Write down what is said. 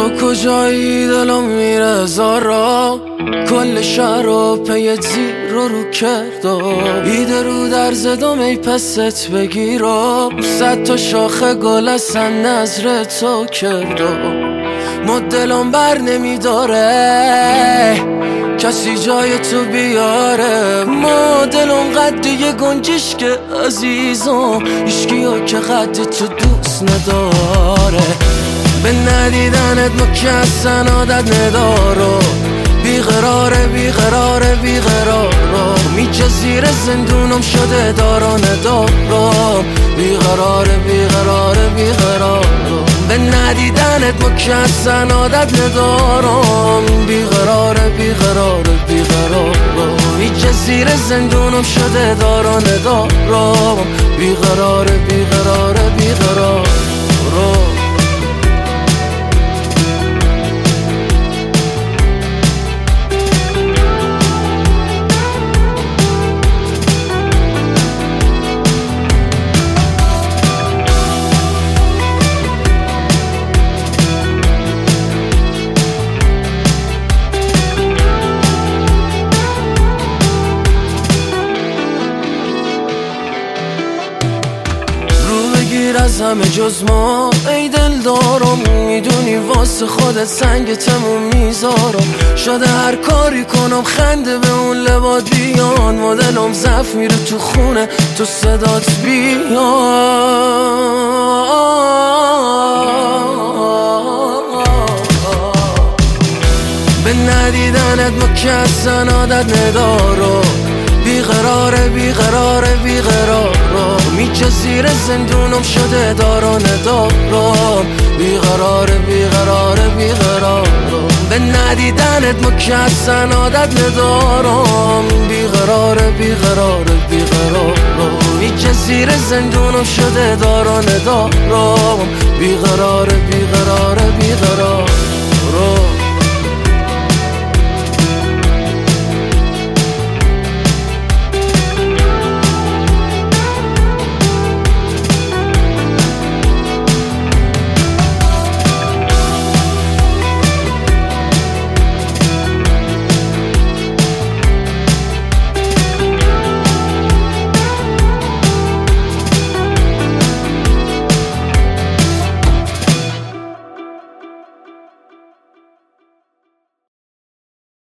تو کجایی دلم میره زارا، کل شهر رو پی زیر رو کرده، ایده رو در زدم ای پست بگیرم، 100 تا شاخه گل اصلا نظر تو کرده، ما دلم بر نمیداره کسی جای تو بیاره، ما دلم قد یه گنجش که عزیزم اشکی ها که قد تو دوست نداره، به ندیدنت ما که اصلا عادت نداره، بیقراره بیقراره بیقراره، میجه زیر زندونم شده دارا ندارم، بیقراره بیقراره بیقراره، به ندیدنت ما که اصلا عادت ندارم، بیقراره بیقراره بیقراره، میجه زیر زندونم شده دارا ندارم، بیقراره بیقراره بیقراره. از همه جز ما ای دل دارم، میدونی واسه خودت سنگ تموم میذارم، شده هر کاری کنم خنده به اون لبات بیان، مدلم ضعف میره تو خونه تو صدات بیان، به ندیدنت ما که اصلا عادت ندارم، بیقراره بیقراره بیقراره، میجه زیر زندونم شده دارا ندارم، بیقراره بیقراره بیقراره، به ندیدنت ما که اصلا عادت ندارم، بیقراره بیقراره بیقراره، میجه زیر زندونم شده دارا ندارم، بیقراره بیقراره بیقراره.